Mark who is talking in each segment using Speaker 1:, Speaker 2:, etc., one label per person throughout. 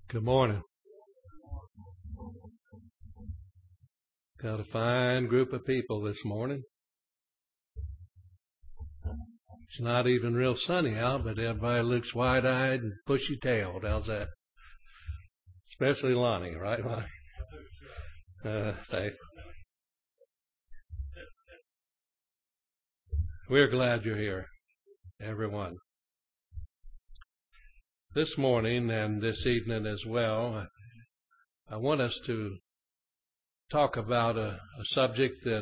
Speaker 1: Good morning. Got a fine group of people this morning. It's not even real sunny out, but everybody looks wide-eyed and bushy-tailed. How's that? Especially Lonnie, right, Lonnie? We're glad you're here, everyone. This morning and this evening as well, I want us to talk about a subject that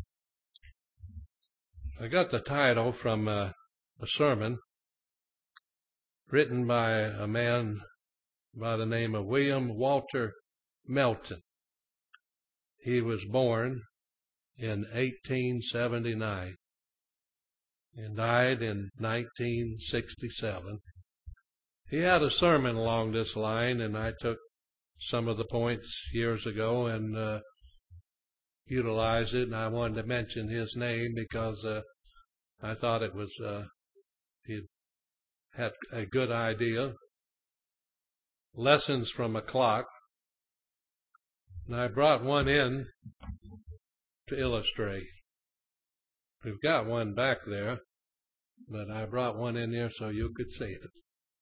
Speaker 1: I got the title from a sermon written by a man by the name of William Walter Melton. He was born in 1879 and died in 1967. He had a sermon along this line, and I took some of the points years ago and utilized it, and I wanted to mention his name because I thought it was he had a good idea. Lessons from a Clock. And I brought one in to illustrate. We've got one back there, but I brought one in here so you could see it.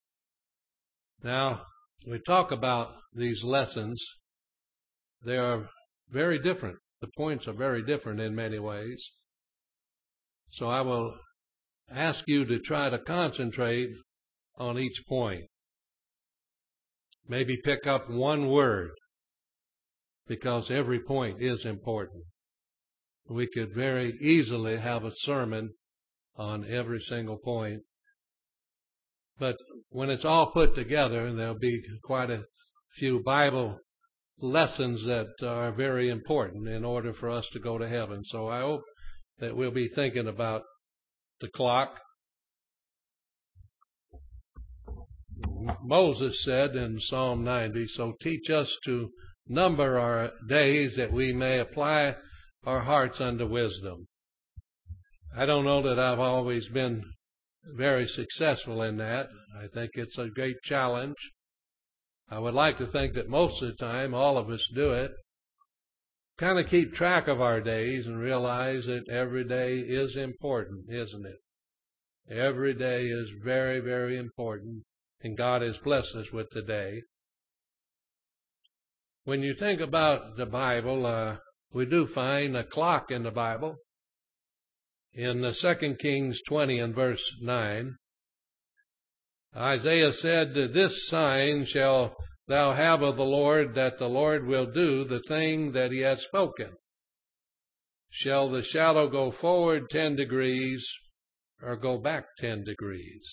Speaker 1: Now, we talk about these lessons. They are very different. The points are very different in many ways. So I will ask you to try to concentrate on each point. Maybe pick up one word, because every point is important. We could very easily have a sermon on every single point. But when it's all put together, there'll be quite a few Bible lessons that are very important in order for us to go to heaven. So I hope that we'll be thinking about the clock. Moses said in Psalm 90, "So teach us to number our days that we may apply our hearts unto wisdom." I don't know that I've always been very successful in that. I think it's a great challenge. I would like to think that most of the time all of us do it. Kind of keep track of our days and realize that every day is important, isn't it? Every day is very, very important, and God has blessed us with the day. When you think about the Bible, we do find a clock in the Bible. In 2 Kings 20 and verse 9, Isaiah said, "This sign shall thou have of the Lord, that the Lord will do the thing that he has spoken. Shall the shadow go forward 10 degrees or go back 10 degrees?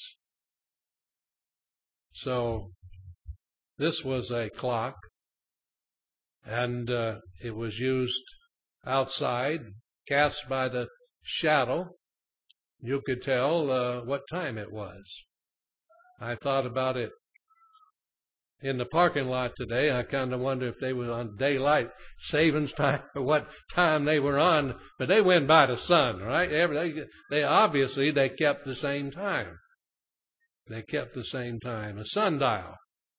Speaker 1: So this was a clock, and it was used outside, cast by the shadow. You could tell what time it was. I thought about it in the parking lot today. I kind of wonder if they were on daylight savings time or what time they were on, but they went by the sun, right? They obviously kept the same time. They kept the same time, a sundial.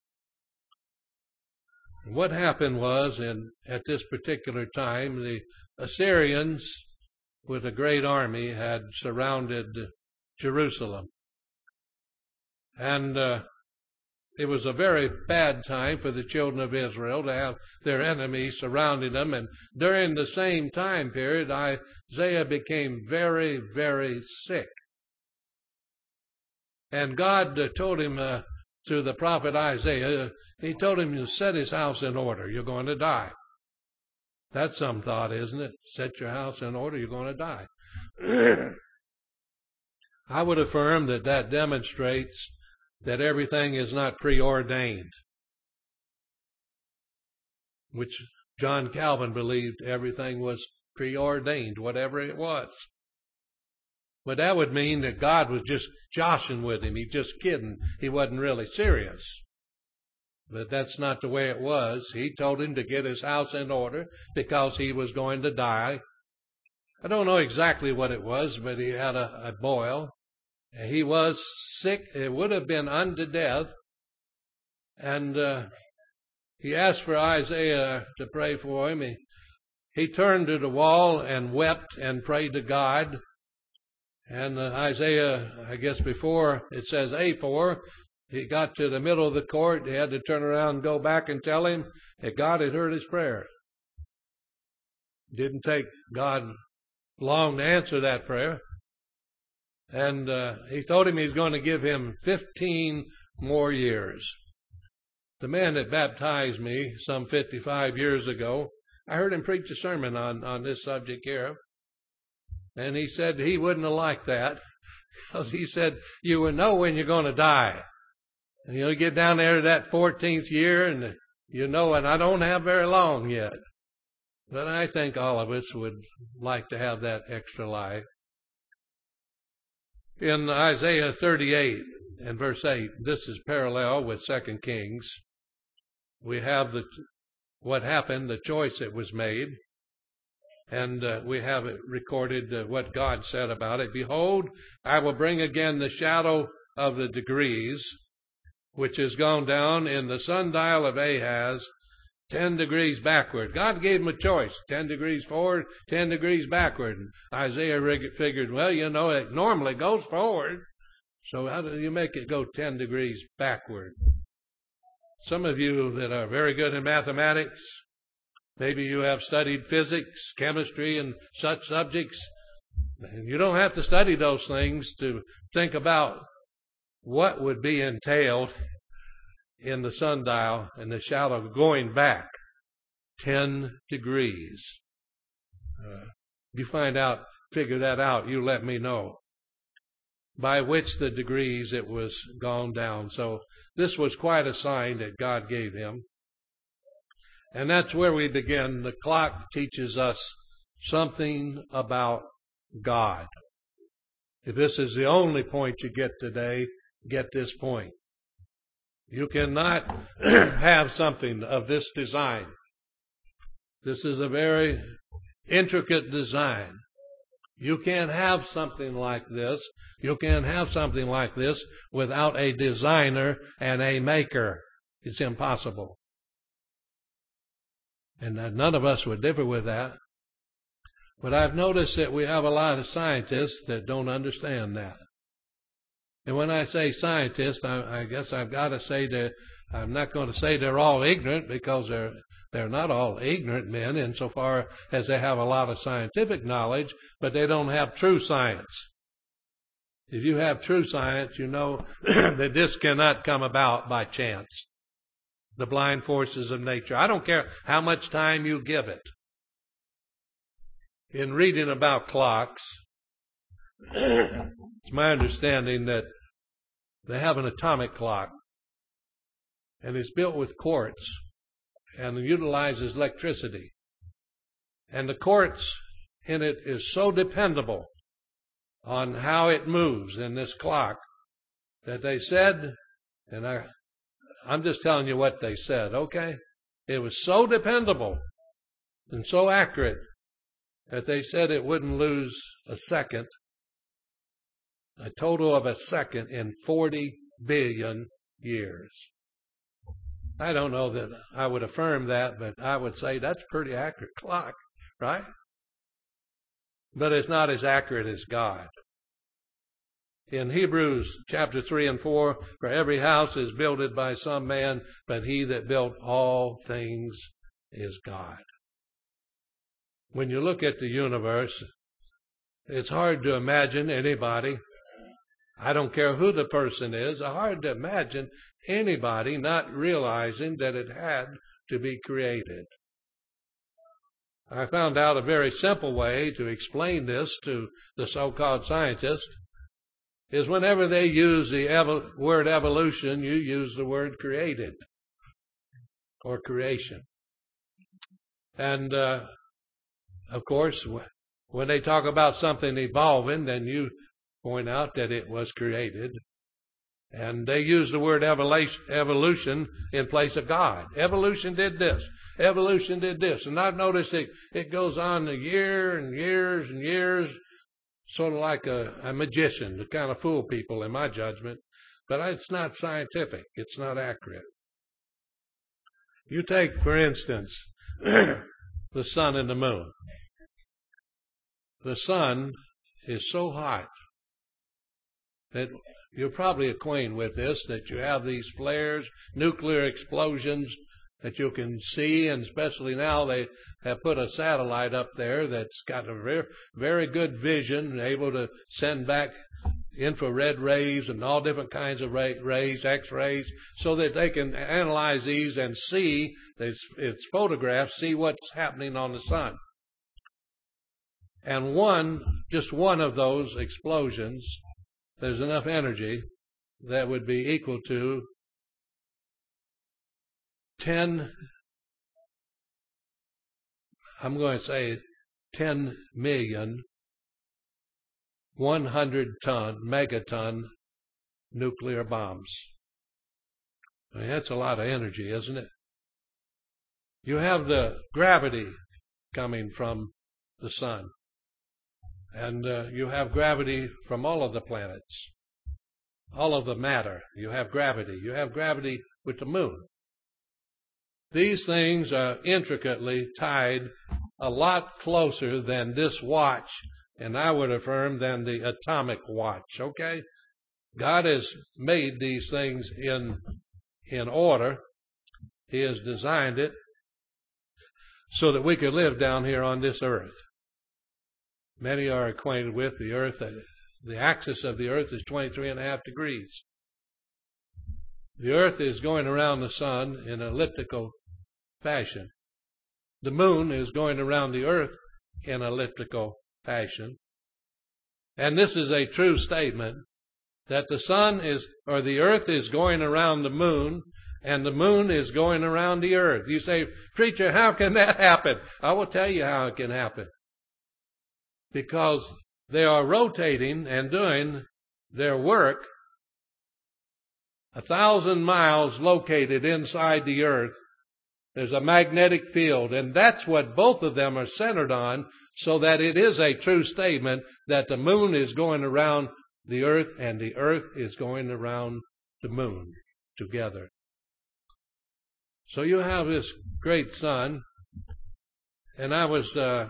Speaker 1: What happened was, at this particular time, the Assyrians with a great army had surrounded Jerusalem. And it was a very bad time for the children of Israel to have their enemies surrounding them. And during the same time period, Isaiah became very, very sick. And God told him through the prophet Isaiah, he told him to set his house in order. You're going to die. That's some thought, isn't it? Set your house in order, you're going to die. I would affirm that demonstrates that everything is not preordained, which John Calvin believed everything was preordained, whatever it was. But that would mean that God was just joshing with him. He's just kidding. He wasn't really serious. But that's not the way it was. He told him to get his house in order because he was going to die. I don't know exactly what it was, but he had a boil. He was sick. It would have been unto death. And he asked for Isaiah to pray for him. He turned to the wall and wept and prayed to God. And Isaiah, I guess before it says A4, he got to the middle of the court. He had to turn around and go back and tell him that God had heard his prayer. It didn't take God long to answer that prayer. And he told him he's going to give him 15 more years. The man that baptized me some 55 years ago, I heard him preach a sermon on this subject here. And he said he wouldn't have liked that, because he said, you will know when you're going to die. And you'll get down there to that 14th year, and and I don't have very long yet. But I think all of us would like to have that extra life. In Isaiah 38 and verse 8, this is parallel with 2 Kings. We have what happened, the choice that was made. And we have it recorded what God said about it. Behold, I will bring again the shadow of the degrees, which has gone down in the sundial of Ahaz, 10 degrees backward. God gave him a choice, 10 degrees forward, 10 degrees backward. And Isaiah figured, well, it normally goes forward. So how do you make it go 10 degrees backward? Some of you that are very good in mathematics, maybe you have studied physics, chemistry, and such subjects. You don't have to study those things to think about what would be entailed in the sundial and the shadow going back 10 degrees. You figure that out, you let me know. By which the degrees it was gone down. So this was quite a sign that God gave him. And that's where we begin. The clock teaches us something about God. If this is the only point you get today, get this point. You cannot have something of this design. This is a very intricate design. You can't have something like this. You can't have something like this without a designer and a maker. It's impossible. And none of us would differ with that. But I've noticed that we have a lot of scientists that don't understand that. And when I say scientists, I guess I've got to say that I'm not going to say they're all ignorant, because they're not all ignorant men insofar as they have a lot of scientific knowledge, but they don't have true science. If you have true science, you know that this cannot come about by chance. The blind forces of nature. I don't care how much time you give it. In reading about clocks, it's my understanding that they have an atomic clock, and it's built with quartz and utilizes electricity. And the quartz in it is so dependable on how it moves in this clock that they said, and I'm just telling you what they said, okay? It was so dependable and so accurate that they said it wouldn't lose a second, a total of a second in 40 billion years. I don't know that I would affirm that, but I would say that's a pretty accurate clock, right? But it's not as accurate as God. In Hebrews chapter 3 and 4, for every house is builded by some man, but he that built all things is God. When you look at the universe, it's hard to imagine anybody, I don't care who the person is, it's hard to imagine anybody not realizing that it had to be created. I found out a very simple way to explain this to the so-called scientists is whenever they use the word evolution, you use the word created or creation. And, of course, when they talk about something evolving, then you point out that it was created. And they use the word evolution in place of God. Evolution did this. Evolution did this. And I've noticed it goes on a year and years and years, sort of like a magician to kind of fool people in my judgment. But it's not scientific. It's not accurate. You take, for instance, the sun and the moon. The sun is so hot that you're probably acquainted with this, that you have these flares, nuclear explosions that you can see, and especially now they have put a satellite up there that's got a very, very good vision, able to send back infrared rays and all different kinds of rays, X-rays, so that they can analyze these and see, its photographs, see what's happening on the sun. And just one of those explosions, there's enough energy that would be equal to 10 million 100-ton, megaton nuclear bombs. I mean, that's a lot of energy, isn't it? You have the gravity coming from the sun. And you have gravity from all of the planets, all of the matter. You have gravity. You have gravity with the moon. These things are intricately tied, a lot closer than this watch, and I would affirm than the atomic watch, okay? God has made these things in order. He has designed it so that we could live down here on this earth. Many are acquainted with the earth. The axis of the earth is 23.5 degrees. The earth is going around the sun in an elliptical fashion. The moon is going around the earth in elliptical fashion. And this is a true statement that the earth is going around the moon, and the moon is going around the earth. You say, preacher, how can that happen? I will tell you how it can happen. Because they are rotating and doing their work 1,000 miles located inside the earth. There's a magnetic field, and that's what both of them are centered on, so that it is a true statement that the moon is going around the earth and the earth is going around the moon together. So you have this great sun, and I was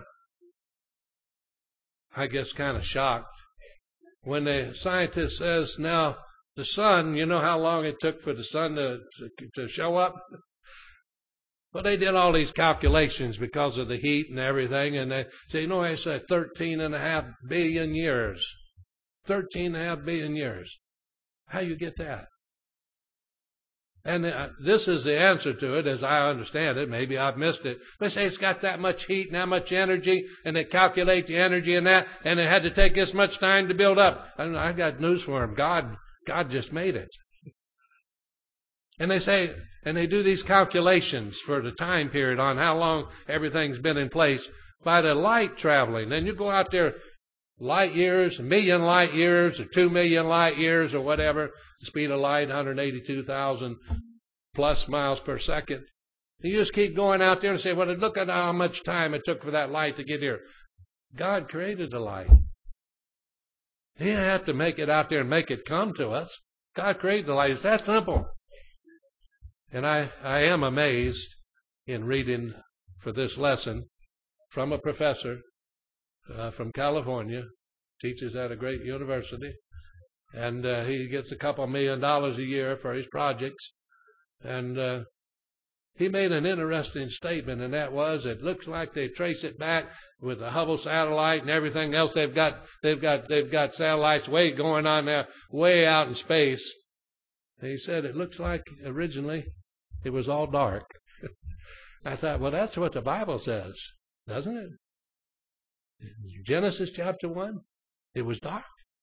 Speaker 1: I guess kind of shocked when the scientist says, now the sun, you know how long it took for the sun to show up? Well, they did all these calculations because of the heat and everything, and they say, it's 13.5 billion years. 13.5 billion years. How you get that? And this is the answer to it, as I understand it. Maybe I've missed it. They say it's got that much heat and that much energy, and they calculate the energy in that, and it had to take this much time to build up. And I got news for them. God just made it. And they say, and they do these calculations for the time period on how long everything's been in place by the light traveling. Then you go out there, light years, 1 million light years, or 2 million light years, or whatever, the speed of light, 182,000 plus miles per second. You just keep going out there and say, well, look at how much time it took for that light to get here. God created the light. He didn't have to make it out there and make it come to us. God created the light. It's that simple. And I am amazed in reading for this lesson from a professor from California, teaches at a great university, and he gets a couple $1 million a year for his projects. And he made an interesting statement, and that was, it looks like they trace it back with the Hubble satellite and everything else. They've got satellites going on there, way out in space. And he said it looks like originally it was all dark. I thought, well, that's what the Bible says, doesn't it? Genesis chapter 1, it was dark.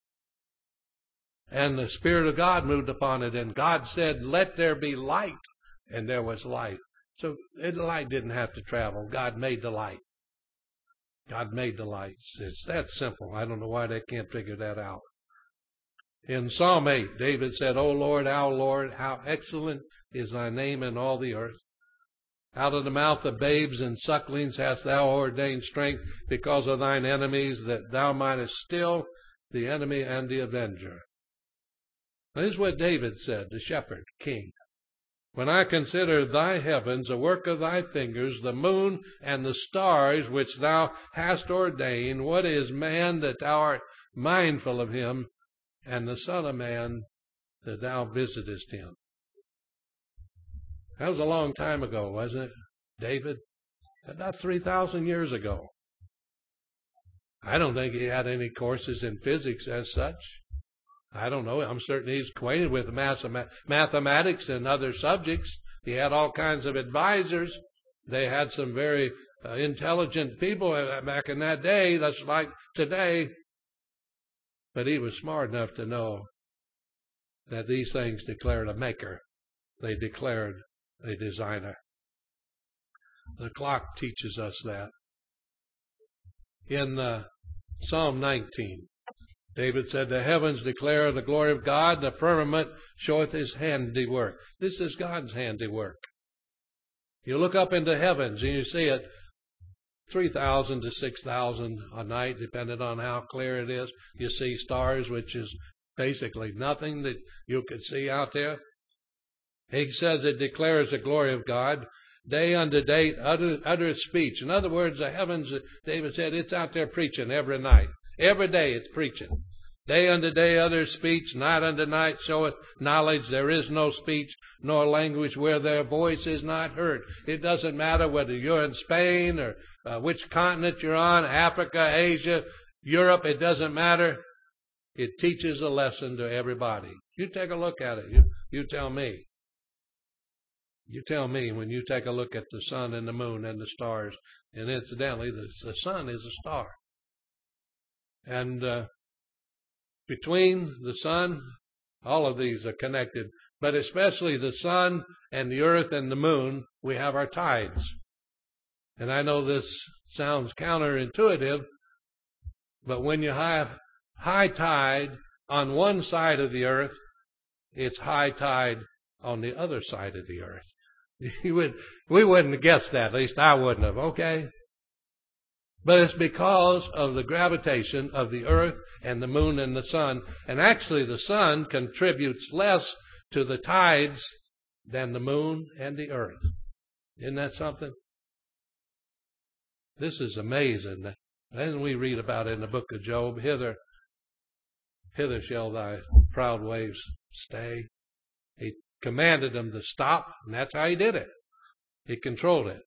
Speaker 1: And the Spirit of God moved upon it, and God said, let there be light, and there was light. So the light didn't have to travel. God made the light. God made the light. It's that simple. I don't know why they can't figure that out. In Psalm 8, David said, Lord, how excellent is thy name in all the earth. Out of the mouth of babes and sucklings hast thou ordained strength because of thine enemies, that thou mightest still the enemy and the avenger. Now, this is what David said, the shepherd, king. When I consider thy heavens, the work of thy fingers, the moon and the stars which thou hast ordained, what is man that thou art mindful of him, and the Son of Man that thou visitest him? That was a long time ago, wasn't it, David? About 3,000 years ago. I don't think he had any courses in physics as such. I don't know. I'm certain he's acquainted with mathematics and other subjects. He had all kinds of advisors. They had some very intelligent people back in that day, that's like today. But he was smart enough to know that these things declared a maker. They declared a designer. The clock teaches us that. In Psalm 19, David said, the heavens declare the glory of God, the firmament showeth his handiwork. This is God's handiwork. You look up into heavens and you see it 3,000 to 6,000 a night, depending on how clear it is. You see stars, which is basically nothing that you could see out there. He says it declares the glory of God. Day unto day uttereth speech. In other words, the heavens, David said, it's out there preaching every night. Every day it's preaching. Day unto day uttereth speech, night unto night showeth knowledge. There is no speech nor language where their voice is not heard. It doesn't matter whether you're in Spain or which continent you're on, Africa, Asia, Europe, it doesn't matter. It teaches a lesson to everybody. You take a look at it. You tell me. You tell me when you take a look at the sun and the moon and the stars. And incidentally, the sun is a star. And between the sun, all of these are connected. But especially the sun and the earth and the moon, we have our tides. And I know this sounds counterintuitive, but when you have high tide on one side of the earth, it's high tide on the other side of the earth. We wouldn't have guessed that, at least I wouldn't have, okay? But it's because of the gravitation of the earth and the moon and the sun. And actually the sun contributes less to the tides than the moon and the earth. Isn't that something? This is amazing. Then we read about it in the book of Job. Hither shall thy proud waves stay. He commanded them to stop, and that's how he did it. He controlled it.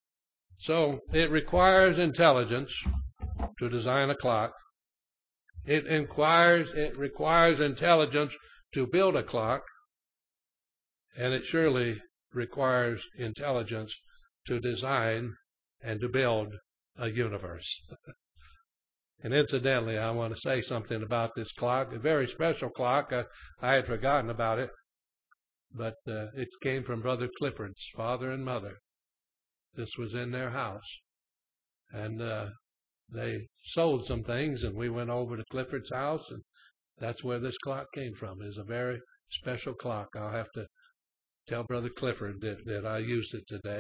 Speaker 1: So it requires intelligence to design a clock. It requires intelligence to build a clock. And it surely requires intelligence to design and to build a universe. And incidentally, I want to say something about this clock, a very special clock. I had forgotten about it, but it came from Brother Clifford's father and mother. This was in their house. And they sold some things, and we went over to Clifford's house, and that's where this clock came from. It's a very special clock. I'll have to tell Brother Clifford that I used it today.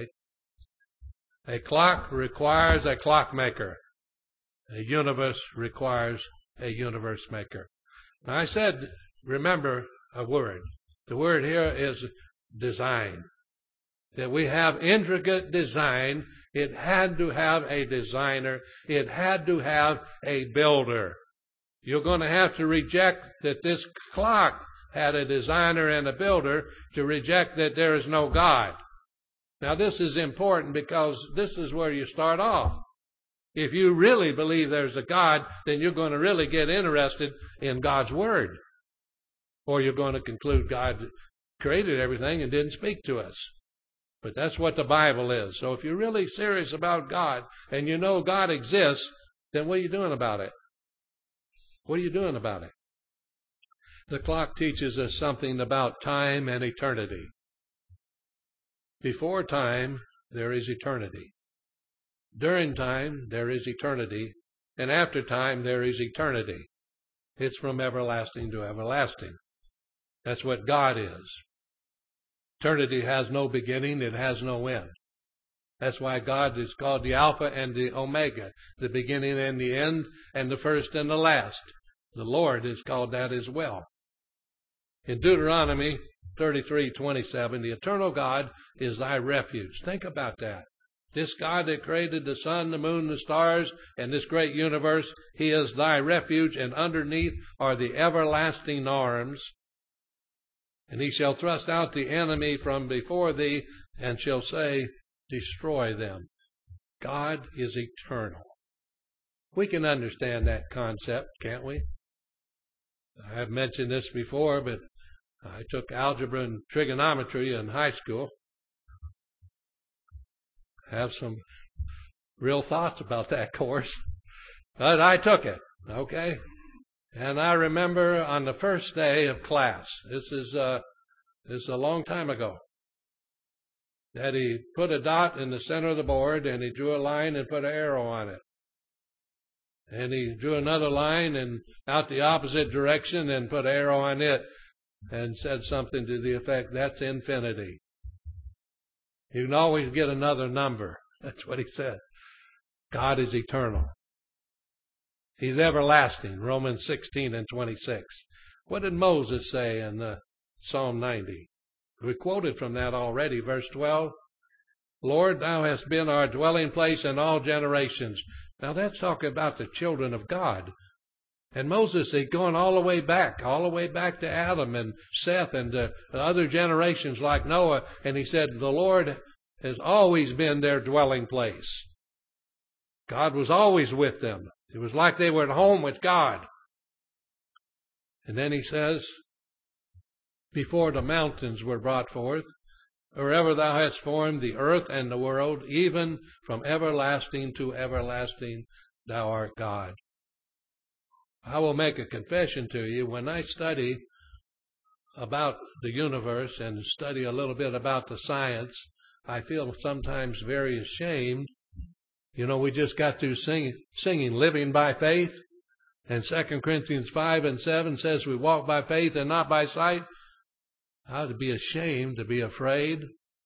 Speaker 1: A clock requires a clockmaker. A universe requires a universe maker. Now I said, remember a word. The word here is design. That we have intricate design. It had to have a designer. It had to have a builder. You're going to have to reject that this clock had a designer and a builder to reject that there is no God. Now this is important because this is where you start off. If you really believe there's a God, then you're going to really get interested in God's Word. Or you're going to conclude God created everything and didn't speak to us. But that's what the Bible is. So if you're really serious about God and you know God exists, then what are you doing about it? What are you doing about it? The clock teaches us something about time and eternity. Before time, there is eternity. During time, there is eternity. And after time, there is eternity. It's from everlasting to everlasting. That's what God is. Eternity has no beginning. It has no end. That's why God is called the Alpha and the Omega, the beginning and the end, and the first and the last. The Lord is called that as well. In Deuteronomy 33:27, the eternal God is thy refuge. Think about that. This God that created the sun, the moon, the stars, and this great universe, he is thy refuge, and underneath are the everlasting arms. And he shall thrust out the enemy from before thee, and shall say, destroy them. God is eternal. We can understand that concept, can't we? I have mentioned this before, but I took algebra and trigonometry in high school. I have some real thoughts about that course, but I took it, okay? And I remember on the first day of class, this is a long time ago, that he put a dot in the center of the board, and he drew a line and put an arrow on it. And he drew another line and out the opposite direction and put an arrow on it and said something to the effect, that's infinity. You can always get another number. That's what he said. God is eternal. He's everlasting. Romans 16:26. What did Moses say in Psalm 90? We quoted from that already, verse 12. Lord, thou hast been our dwelling place in all generations. Now that's talking about the children of God. And Moses had gone all the way back to Adam and Seth and the other generations like Noah. And he said, the Lord has always been their dwelling place. God was always with them. It was like they were at home with God. And then he says, before the mountains were brought forth, wherever thou hast formed the earth and the world, even from everlasting to everlasting, thou art God. I will make a confession to you. When I study about the universe and study a little bit about the science, I feel sometimes very ashamed. You know, we just got through singing Living by Faith. And 2 Corinthians 5:7 says we walk by faith and not by sight. I ought to be ashamed, to be afraid,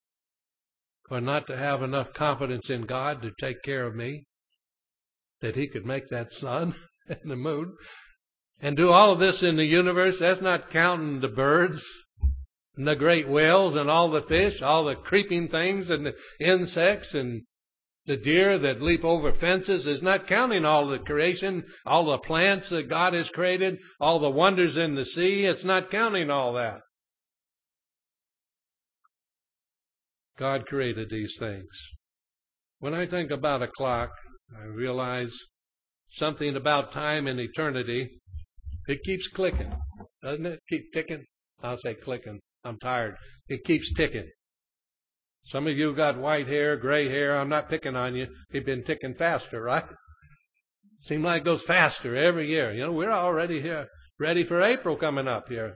Speaker 1: or not to have enough confidence in God to take care of me, that he could make that sun and the moon and do all of this in the universe. That's not counting the birds and the great whales and all the fish, all the creeping things and the insects and the deer that leap over fences. Is not counting all the creation, all the plants that God has created, all the wonders in the sea. It's not counting all that. God created these things. When I think about a clock, I realize something about time and eternity. It keeps clicking, doesn't it? Keep ticking. I'll say clicking. I'm tired. It keeps ticking. Some of you got white hair, gray hair. I'm not picking on you. You've been ticking faster, right? Seems like it goes faster every year. You know, we're already here, ready for April coming up here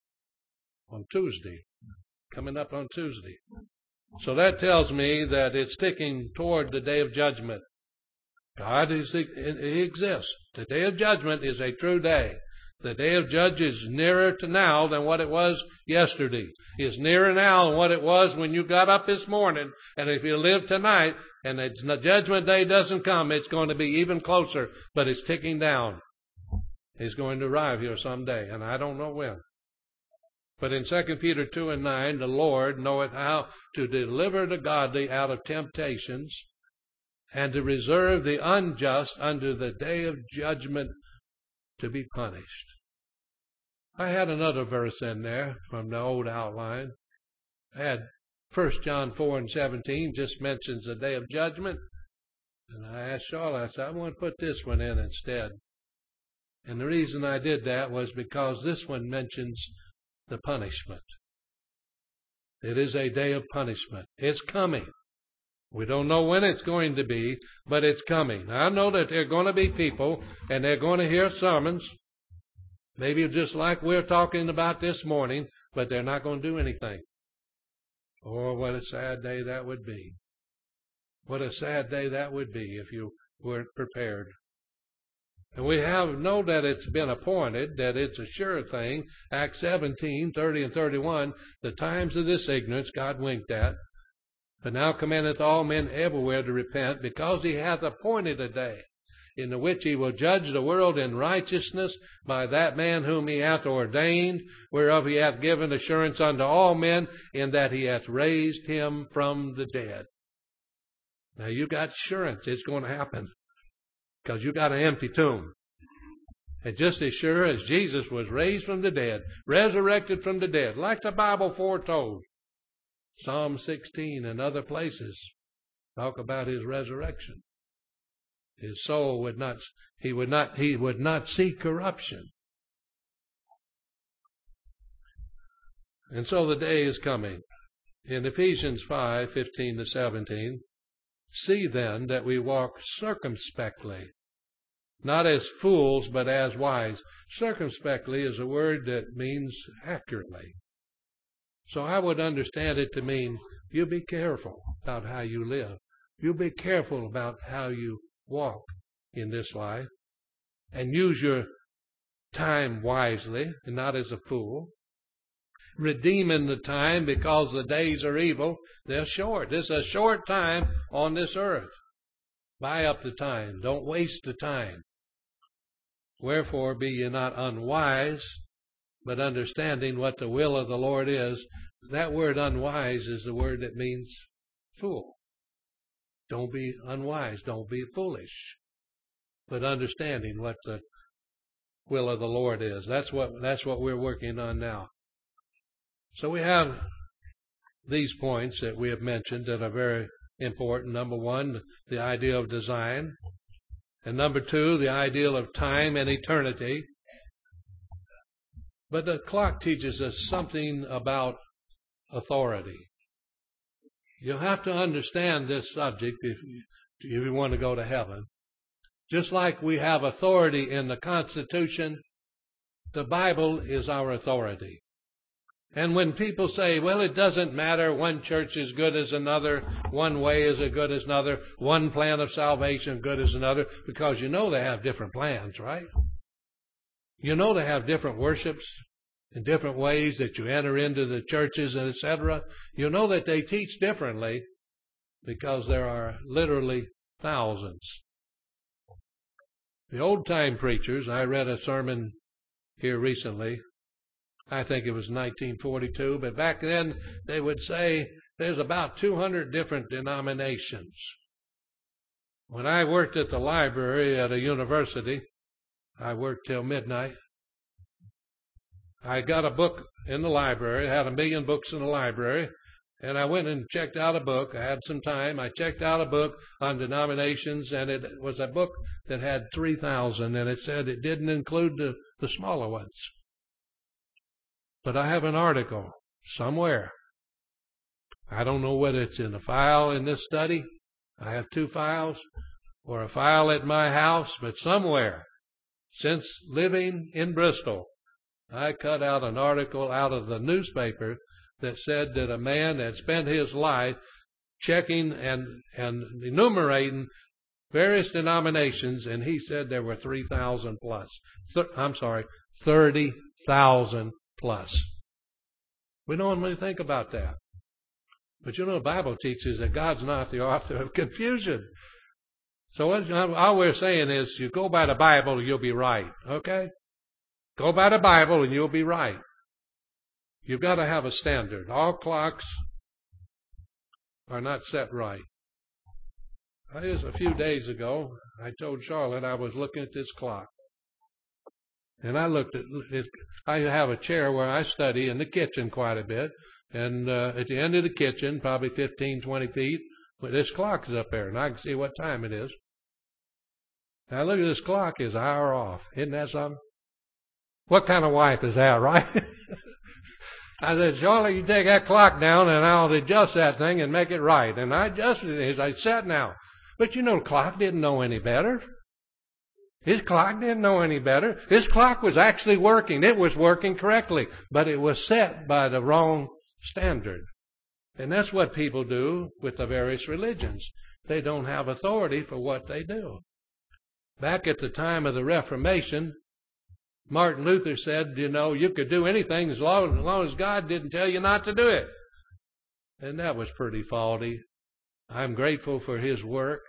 Speaker 1: on Tuesday. Coming up on Tuesday. So that tells me that it's ticking toward the day of judgment. God he exists. The day of judgment is a true day. The day of judge is nearer to now than what it was yesterday. It's nearer now than what it was when you got up this morning. And if you live tonight and the judgment day doesn't come, it's going to be even closer. But it's ticking down. It's going to arrive here someday, and I don't know when. But in 2 Peter 2:9, the Lord knoweth how to deliver the godly out of temptations, and to reserve the unjust unto the day of judgment to be punished. I had another verse in there from the old outline. I had 1 John 4:17, just mentions the day of judgment. And I asked Charlotte, I said, I want to put this one in instead. And the reason I did that was because this one mentions the punishment. It is a day of punishment. It's coming. We don't know when it's going to be, but it's coming. I know that there are going to be people, and they're going to hear sermons, maybe just like we're talking about this morning, but they're not going to do anything. Oh, what a sad day that would be. What a sad day that would be if you weren't prepared. And we know that it's been appointed, that it's a sure thing. Acts 17:30 and 31, the times of this ignorance God winked at. But now commandeth all men everywhere to repent, because he hath appointed a day. in the which he will judge the world in righteousness by that man whom he hath ordained, whereof he hath given assurance unto all men, in that he hath raised him from the dead. Now you got assurance it's going to happen, because you got an empty tomb. And just as sure as Jesus was raised from the dead, resurrected from the dead, like the Bible foretold, Psalm 16 and other places talk about his resurrection. His soul would not see corruption. And so the day is coming. In Ephesians 5:15-17, see then that we walk circumspectly, not as fools, but as wise. Circumspectly is a word that means accurately. So I would understand it to mean you be careful about how you live. You be careful about how you walk in this life, and use your time wisely and not as a fool. Redeeming the time, because the days are evil. They're short. This is a short time on this earth. Buy up the time. Don't waste the time. Wherefore be ye not unwise, but understanding what the will of the Lord is. That word unwise is the word that means fool. Don't be unwise. Don't be foolish. But understanding what the will of the Lord is. That's what we're working on now. So we have these points that we have mentioned that are very important. Number one, the idea of design. And number two, the ideal of time and eternity. But the clock teaches us something about authority. You'll have to understand this subject if you want to go to heaven. Just like we have authority in the Constitution, the Bible is our authority. And when people say, well, it doesn't matter, one church is good as another, one way is as good as another, one plan of salvation good as another, because you know they have different plans, right? You know they have different worships and different ways that you enter into the churches and etc. You know that they teach differently because there are literally thousands. The old-time preachers, I read a sermon here recently, I think it was 1942, but back then they would say there's about 200 different denominations. When I worked at the library at a university, I worked till midnight. I got a book in the library, I had 1 million books in the library, and I went and checked out a book. I had some time. I checked out a book on denominations, and it was a book that had 3,000, and it said it didn't include the smaller ones. But I have an article somewhere. I don't know whether it's in a file in this study. I have 2 files, or a file at my house, but somewhere, since living in Bristol, I cut out an article out of the newspaper that said that a man had spent his life checking and enumerating various denominations, and he said there were 3,000 plus. 30,000 plus. We don't really think about that. But you know, the Bible teaches that God's not the author of confusion. So all we're saying is, you go by the Bible, you'll be right. Okay? Go by the Bible and you'll be right. You've got to have a standard. All clocks are not set right. Just a few days ago, I told Charlotte I was looking at this clock. And I looked at it. I have a chair where I study in the kitchen quite a bit. And at the end of the kitchen, probably 15, 20 feet, this clock is up there, and I can see what time it is. Now look at this clock, it's an hour off. Isn't that something? What kind of wife is that, right? I said, Charlotte, you take that clock down, and I'll adjust that thing and make it right. And I adjusted it as I sat now. But you know, the clock didn't know any better. His clock didn't know any better. His clock was actually working. It was working correctly, but it was set by the wrong standard. And that's what people do with the various religions. They don't have authority for what they do. Back at the time of the Reformation, Martin Luther said, you know, you could do anything as long as God didn't tell you not to do it. And that was pretty faulty. I'm grateful for his work.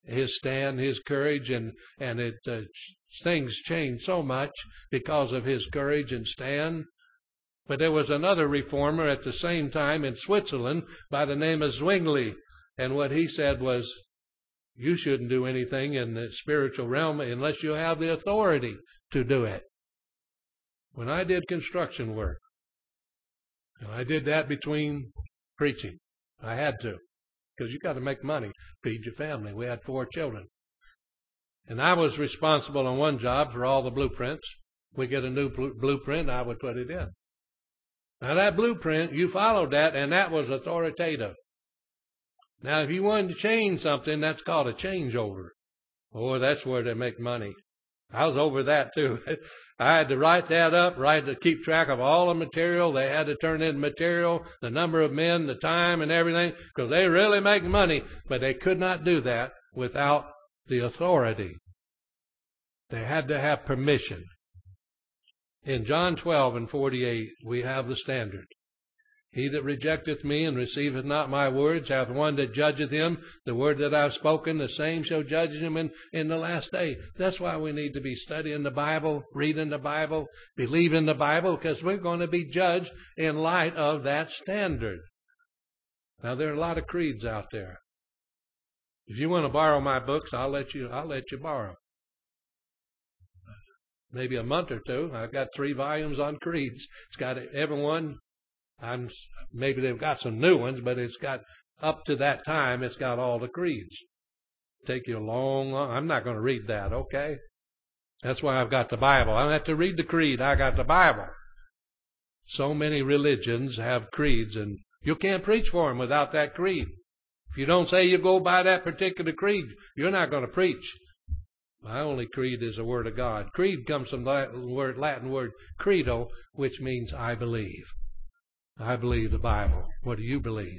Speaker 1: his stand, his courage, and things changed so much because of his courage and stand. But there was another reformer at the same time in Switzerland by the name of Zwingli, and what he said was, you shouldn't do anything in the spiritual realm unless you have the authority to do it. When I did construction work, and I did that between preaching, I had to, because you got to make money, feed your family. We had 4 children. And I was responsible on one job for all the blueprints. We get a new blueprint, I would put it in. Now that blueprint, you followed that, and that was authoritative. Now if you wanted to change something, that's called a changeover. Oh, that's where they make money. I was over that too. I had to write that up, to keep track of all the material. They had to turn in material, the number of men, the time, and everything, because they really make money. But they could not do that without the authority. They had to have permission. In John 12:48, we have the standard. He that rejecteth me and receiveth not my words hath one that judgeth him. The word that I have spoken, the same shall judge him in the last day. That's why we need to be studying the Bible, reading the Bible, believing the Bible, because we're going to be judged in light of that standard. Now, there are a lot of creeds out there. If you want to borrow my books, I'll let you borrow. Maybe a month or two. I've got 3 volumes on creeds. It's got everyone. Maybe they've got some new ones, but it's got, up to that time, it's got all the creeds. Take you a long, I'm not going to read that, okay? That's why I've got the Bible. I don't have to read the creed. I got the Bible. So many religions have creeds, and you can't preach for them without that creed. If you don't say you go by that particular creed, you're not going to preach. My only creed is the Word of God. Creed comes from the Latin word credo, which means I believe. I believe the Bible. What do you believe?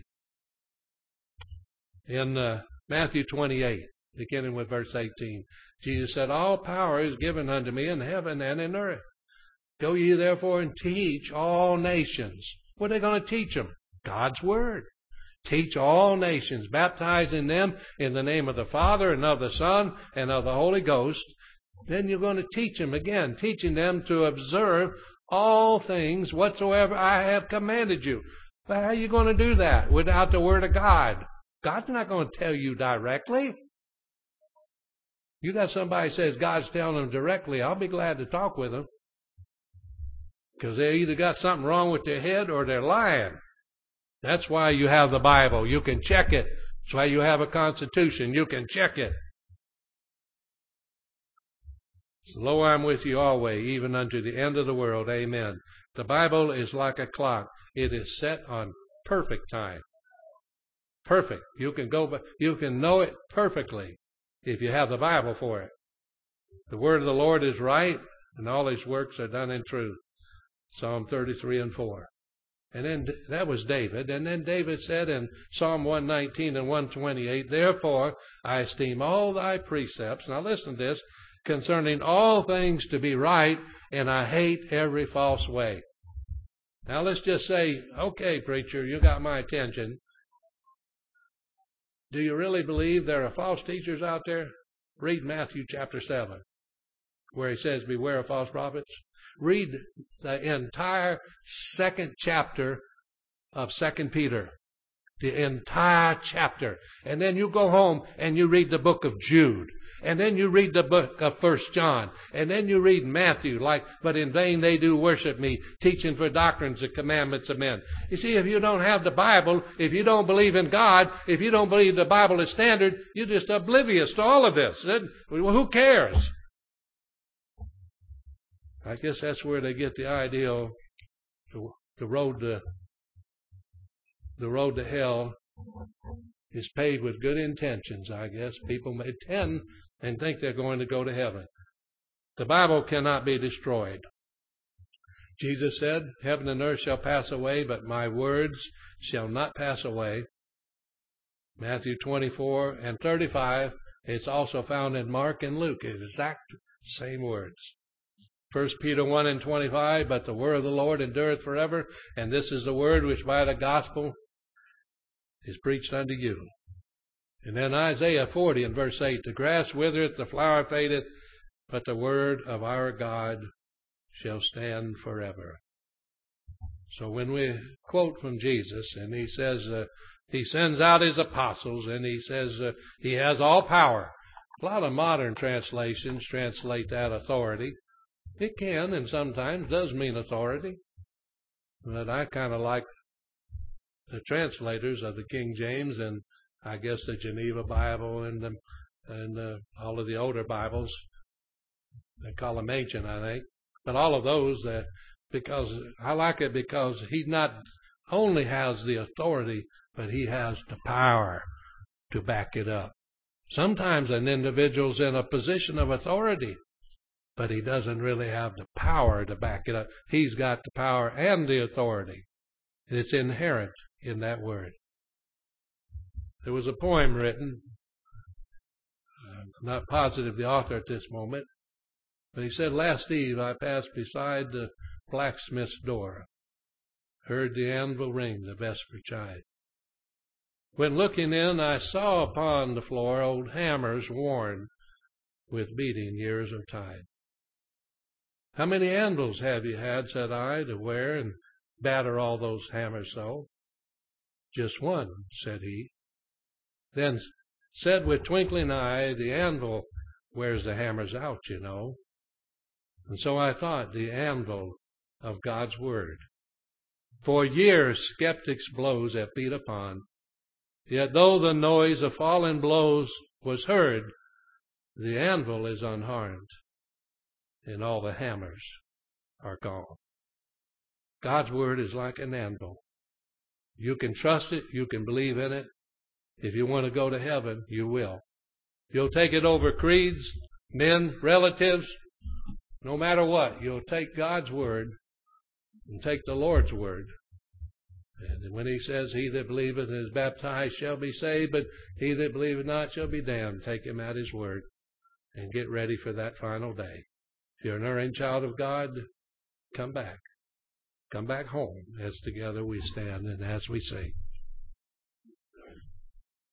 Speaker 1: In Matthew 28, beginning with verse 18, Jesus said, all power is given unto me in heaven and in earth. Go ye therefore and teach all nations. What are they going to teach them? God's Word. Teach all nations, baptizing them in the name of the Father and of the Son and of the Holy Ghost. Then you're going to teach them again, teaching them to observe all things whatsoever I have commanded you. But how are you going to do that without the Word of God? God's not going to tell you directly. You got somebody who says God's telling them directly, I'll be glad to talk with them. Because they either got something wrong with their head or they're lying. That's why you have the Bible. You can check it. That's why you have a Constitution. You can check it. Lo, I'm with you always, even unto the end of the world. Amen. The Bible is like a clock. It is set on perfect time. Perfect. You can know it perfectly if you have the Bible for it. The word of the Lord is right, and all His works are done in truth. Psalm 33:4. And then that was David. And then David said in Psalm 119 and 128, therefore I esteem all thy precepts. Now listen to this. Concerning all things to be right, and I hate every false way. Now let's just say, okay, preacher, you got my attention. Do you really believe there are false teachers out there? Read Matthew chapter 7, where he says, beware of false prophets. Read the entire 2nd chapter of 2 Peter. The entire chapter. And then you go home and you read the book of Jude. And then you read the book of 1 John. And then you read Matthew, but in vain they do worship me, teaching for doctrines the commandments of men. You see, if you don't have the Bible, if you don't believe in God, if you don't believe the Bible is standard, you're just oblivious to all of this. Well, who cares? I guess that's where they get the idea of the road to hell is paved with good intentions, I guess. People may tend and think they're going to go to heaven. The Bible cannot be destroyed. Jesus said, heaven and earth shall pass away, but my words shall not pass away. Matthew 24 and 35. It's also found in Mark and Luke. Exact same words. 1 Peter 1 and 25, but the word of the Lord endureth forever, and this is the word which by the gospel is preached unto you. And then Isaiah 40 and verse 8, the grass withereth, the flower fadeth, but the word of our God shall stand forever. So when we quote from Jesus and he says he sends out his apostles and he says he has all power. A lot of modern translations translate that authority. It can and sometimes does mean authority. But I kind of like the translators of the King James and I guess the Geneva Bible and all of the older Bibles. They call them ancient, I think. But all of those, because I like it because he not only has the authority, but he has the power to back it up. Sometimes an individual's in a position of authority, but he doesn't really have the power to back it up. He's got the power and the authority. And it's inherent in that word. There was a poem written, I'm not positive the author at this moment, but he said, last eve I passed beside the blacksmith's door, heard the anvil ring the vesper chime. When looking in, I saw upon the floor old hammers worn with beating years of time. How many anvils have you had, said I, to wear and batter all those hammers so? Just one, said he. Then said with twinkling eye, the anvil wears the hammers out, you know. And so I thought, the anvil of God's word. For years skeptics' blows have beat upon, yet though the noise of falling blows was heard, the anvil is unharmed, and all the hammers are gone. God's word is like an anvil. You can trust it, you can believe in it. If you want to go to heaven, you will. You'll take it over creeds, men, relatives, no matter what. You'll take God's word and take the Lord's word. And when he says, he that believeth and is baptized shall be saved, but he that believeth not shall be damned, take him at his word and get ready for that final day. If you're an erring child of God, come back. Come back home as together we stand and as we sing.